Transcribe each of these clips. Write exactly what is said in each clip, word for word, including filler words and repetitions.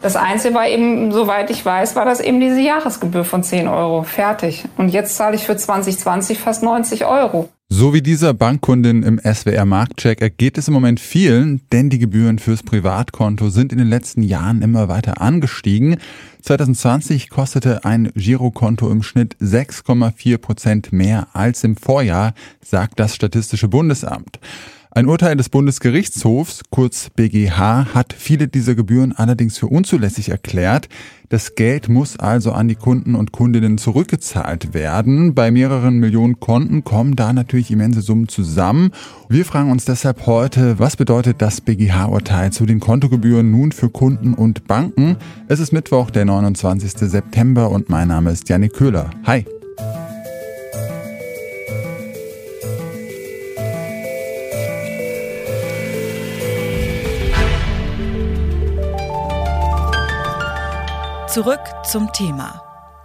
Das Einzige war eben, soweit ich weiß, war das eben diese Jahresgebühr von zehn Euro. Fertig. Und jetzt zahle ich für zwanzig zwanzig fast neunzig Euro. So wie dieser Bankkundin im S W R Marktcheck ergeht es im Moment vielen, denn die Gebühren fürs Privatkonto sind in den letzten Jahren immer weiter angestiegen. zwanzig zwanzig kostete ein Girokonto im Schnitt sechs Komma vier Prozent mehr als im Vorjahr, sagt das Statistische Bundesamt. Ein Urteil des Bundesgerichtshofs, kurz B G H, hat viele dieser Gebühren allerdings für unzulässig erklärt. Das Geld muss also an die Kunden und Kundinnen zurückgezahlt werden. Bei mehreren Millionen Konten kommen da natürlich immense Summen zusammen. Wir fragen uns deshalb heute, was bedeutet das B G H-Urteil zu den Kontogebühren nun für Kunden und Banken? Es ist Mittwoch, der neunundzwanzigsten September und mein Name ist Jannik Köhler. Hi! Zurück zum Thema.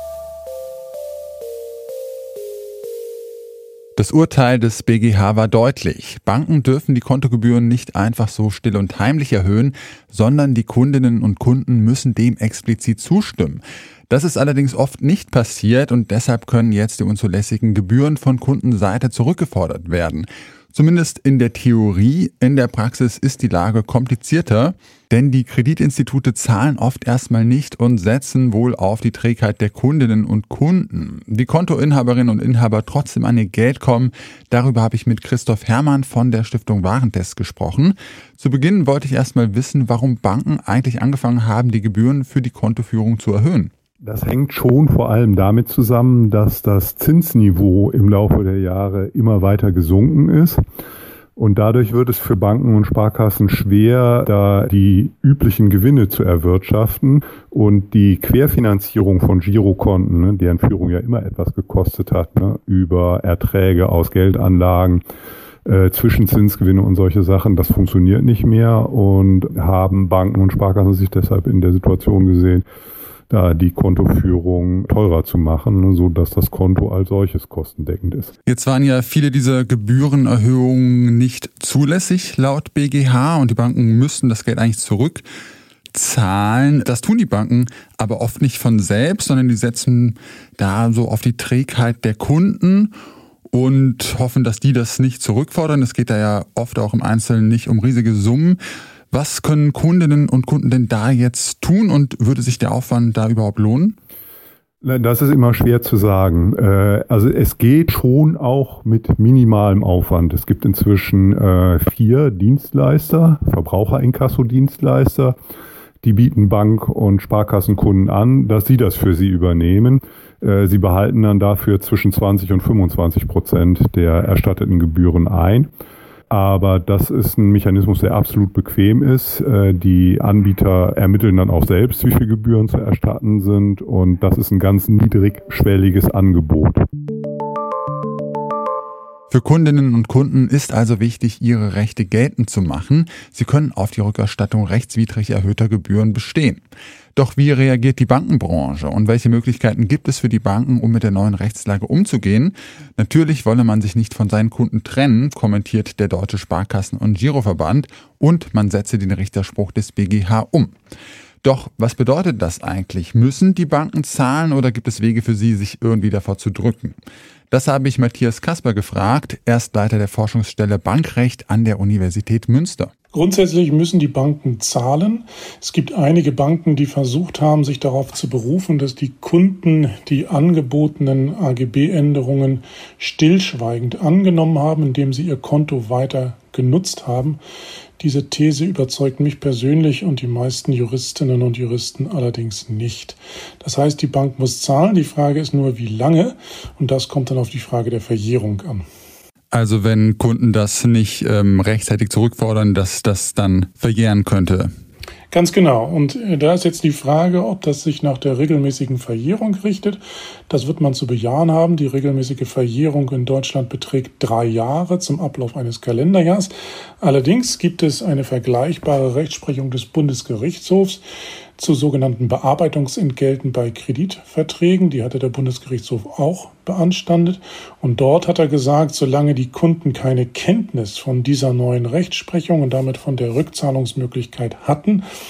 Das Urteil des B G H war deutlich. Banken dürfen die Kontogebühren nicht einfach so still und heimlich erhöhen, sondern die Kundinnen und Kunden müssen dem explizit zustimmen. Das ist allerdings oft nicht passiert und deshalb können jetzt die unzulässigen Gebühren von Kundenseite zurückgefordert werden. Zumindest in der Theorie, in der Praxis ist die Lage komplizierter, denn die Kreditinstitute zahlen oft erstmal nicht und setzen wohl auf die Trägheit der Kundinnen und Kunden. Wie Kontoinhaberinnen und Inhaber trotzdem an ihr Geld kommen, darüber habe ich mit Christoph Herrmann von der Stiftung Warentest gesprochen. Zu Beginn wollte ich erstmal wissen, warum Banken eigentlich angefangen haben, die Gebühren für die Kontoführung zu erhöhen. Das hängt schon vor allem damit zusammen, dass das Zinsniveau im Laufe der Jahre immer weiter gesunken ist. Und dadurch wird es für Banken und Sparkassen schwer, da die üblichen Gewinne zu erwirtschaften. Und die Querfinanzierung von Girokonten, ne, deren Führung ja immer etwas gekostet hat, ne, über Erträge aus Geldanlagen, äh, Zwischenzinsgewinne und solche Sachen, das funktioniert nicht mehr. Und haben Banken und Sparkassen sich deshalb in der Situation gesehen, da die Kontoführung teurer zu machen, so dass das Konto als solches kostendeckend ist. Jetzt waren ja viele dieser Gebührenerhöhungen nicht zulässig laut B G H und die Banken müssten das Geld eigentlich zurückzahlen. Das tun die Banken aber oft nicht von selbst, sondern die setzen da so auf die Trägheit der Kunden und hoffen, dass die das nicht zurückfordern. Es geht da ja oft auch im Einzelnen nicht um riesige Summen. Was können Kundinnen und Kunden denn da jetzt tun und würde sich der Aufwand da überhaupt lohnen? Das ist immer schwer zu sagen. Also es geht schon auch mit minimalem Aufwand. Es gibt inzwischen vier Dienstleister, Verbraucherinkasso-Dienstleister, die bieten Bank- und Sparkassenkunden an, dass sie das für sie übernehmen. Sie behalten dann dafür zwischen zwanzig und fünfundzwanzig Prozent der erstatteten Gebühren ein. Aber das ist ein Mechanismus, der absolut bequem ist. Die Anbieter ermitteln dann auch selbst, wie viel Gebühren zu erstatten sind. Und das ist ein ganz niedrigschwelliges Angebot. Für Kundinnen und Kunden ist also wichtig, ihre Rechte geltend zu machen. Sie können auf die Rückerstattung rechtswidrig erhöhter Gebühren bestehen. Doch wie reagiert die Bankenbranche und welche Möglichkeiten gibt es für die Banken, um mit der neuen Rechtslage umzugehen? Natürlich wolle man sich nicht von seinen Kunden trennen, kommentiert der Deutsche Sparkassen- und Giroverband, und man setze den Richterspruch des B G H um. Doch was bedeutet das eigentlich? Müssen die Banken zahlen oder gibt es Wege für sie, sich irgendwie davor zu drücken? Das habe ich Matthias Kasper gefragt. Er ist Leiter der Forschungsstelle Bankrecht an der Universität Münster. Grundsätzlich müssen die Banken zahlen. Es gibt einige Banken, die versucht haben, sich darauf zu berufen, dass die Kunden die angebotenen A G B-Änderungen stillschweigend angenommen haben, indem sie ihr Konto weiter genutzt haben. Diese These überzeugt mich persönlich und die meisten Juristinnen und Juristen allerdings nicht. Das heißt, die Bank muss zahlen. Die Frage ist nur, wie lange? Und das kommt dann auf die Frage der Verjährung an. Also wenn Kunden das nicht ähm, rechtzeitig zurückfordern, dass das dann verjähren könnte. Ganz genau. Und da ist jetzt die Frage, ob das sich nach der regelmäßigen Verjährung richtet. Das wird man zu bejahen haben. Die regelmäßige Verjährung in Deutschland beträgt drei Jahre zum Ablauf eines Kalenderjahres. Allerdings gibt es eine vergleichbare Rechtsprechung des Bundesgerichtshofs zu sogenannten Bearbeitungsentgelten bei Kreditverträgen. Die hatte der Bundesgerichtshof auch beanstandet. Und dort hat er gesagt, solange die Kunden keine Kenntnis von dieser neuen Rechtsprechung und damit von der Rückzahlungsmöglichkeit hatten,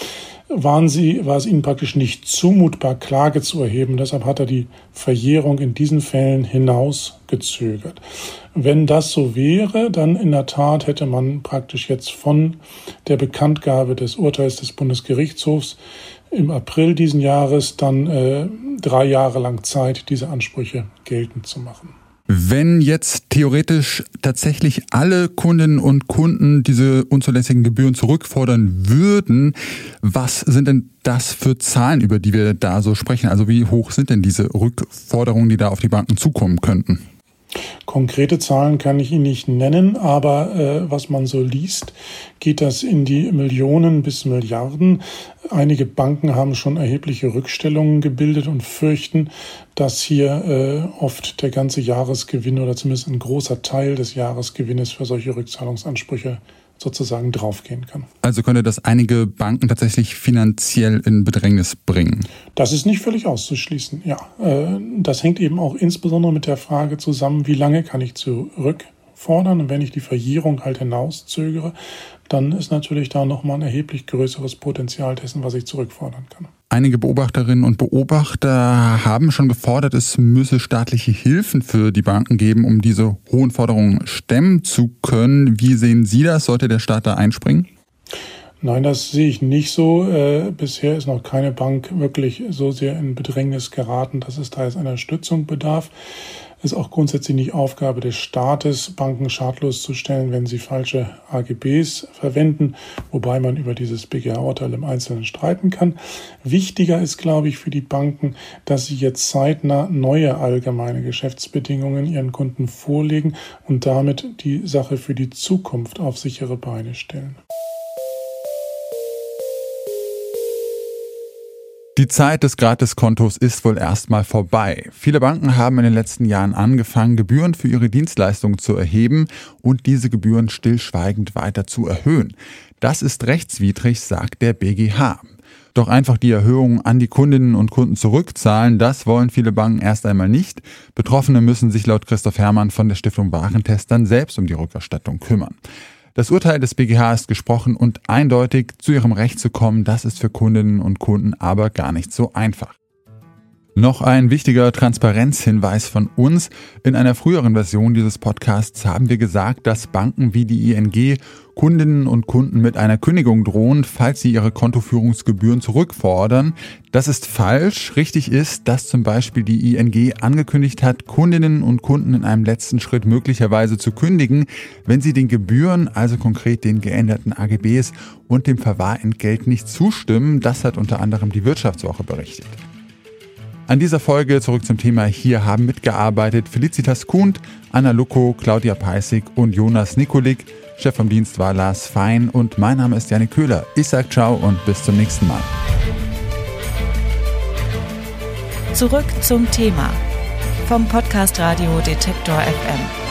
waren sie, war es ihnen praktisch nicht zumutbar, Klage zu erheben. Deshalb hat er die Verjährung in diesen Fällen hinausgezögert. Wenn das so wäre, dann in der Tat hätte man praktisch jetzt von der Bekanntgabe des Urteils des Bundesgerichtshofs im April diesen Jahres dann äh, drei Jahre lang Zeit, diese Ansprüche geltend zu machen. Wenn jetzt theoretisch tatsächlich alle Kundinnen und Kunden diese unzulässigen Gebühren zurückfordern würden, was sind denn das für Zahlen, über die wir da so sprechen? Also wie hoch sind denn diese Rückforderungen, die da auf die Banken zukommen könnten? Konkrete Zahlen kann ich Ihnen nicht nennen, aber äh, was man so liest, geht das in die Millionen bis Milliarden. Einige Banken haben schon erhebliche Rückstellungen gebildet und fürchten, dass hier äh, oft der ganze Jahresgewinn oder zumindest ein großer Teil des Jahresgewinnes für solche Rückzahlungsansprüche sozusagen draufgehen kann. Also könnte das einige Banken tatsächlich finanziell in Bedrängnis bringen? Das ist nicht völlig auszuschließen, ja. Das hängt eben auch insbesondere mit der Frage zusammen, wie lange kann ich zurückfordern? Und wenn ich die Verjährung halt hinauszögere, dann ist natürlich da nochmal ein erheblich größeres Potenzial dessen, was ich zurückfordern kann. Einige Beobachterinnen und Beobachter haben schon gefordert, es müsse staatliche Hilfen für die Banken geben, um diese hohen Forderungen stemmen zu können. Wie sehen Sie das? Sollte der Staat da einspringen? Nein, das sehe ich nicht so. Äh, bisher ist noch keine Bank wirklich so sehr in Bedrängnis geraten, dass es da jetzt einer Stützung bedarf. Es ist auch grundsätzlich nicht Aufgabe des Staates, Banken schadlos zu stellen, wenn sie falsche A G Bs verwenden, wobei man über dieses B G H-Urteil im Einzelnen streiten kann. Wichtiger ist, glaube ich, für die Banken, dass sie jetzt zeitnah neue allgemeine Geschäftsbedingungen ihren Kunden vorlegen und damit die Sache für die Zukunft auf sichere Beine stellen. Die Zeit des Gratiskontos ist wohl erstmal vorbei. Viele Banken haben in den letzten Jahren angefangen, Gebühren für ihre Dienstleistungen zu erheben und diese Gebühren stillschweigend weiter zu erhöhen. Das ist rechtswidrig, sagt der B G H. Doch einfach die Erhöhungen an die Kundinnen und Kunden zurückzahlen, das wollen viele Banken erst einmal nicht. Betroffene müssen sich laut Christoph Herrmann von der Stiftung Warentest dann selbst um die Rückerstattung kümmern. Das Urteil des B G H ist gesprochen und eindeutig, zu ihrem Recht zu kommen, das ist für Kundinnen und Kunden aber gar nicht so einfach. Noch ein wichtiger Transparenzhinweis von uns. In einer früheren Version dieses Podcasts haben wir gesagt, dass Banken wie die I N G Kundinnen und Kunden mit einer Kündigung drohen, falls sie ihre Kontoführungsgebühren zurückfordern. Das ist falsch. Richtig ist, dass zum Beispiel die I N G angekündigt hat, Kundinnen und Kunden in einem letzten Schritt möglicherweise zu kündigen, wenn sie den Gebühren, also konkret den geänderten A G Bs und dem Verwahrentgelt nicht zustimmen. Das hat unter anderem die Wirtschaftswoche berichtet. An dieser Folge zurück zum Thema. Hier haben mitgearbeitet Felicitas Kuhnt, Anna Lucko, Claudia Peissig und Jonas Nikolik. Chef vom Dienst war Lars Fein und mein Name ist Janik Köhler. Ich sag ciao und bis zum nächsten Mal. Zurück zum Thema vom Podcast Radio Detektor F M.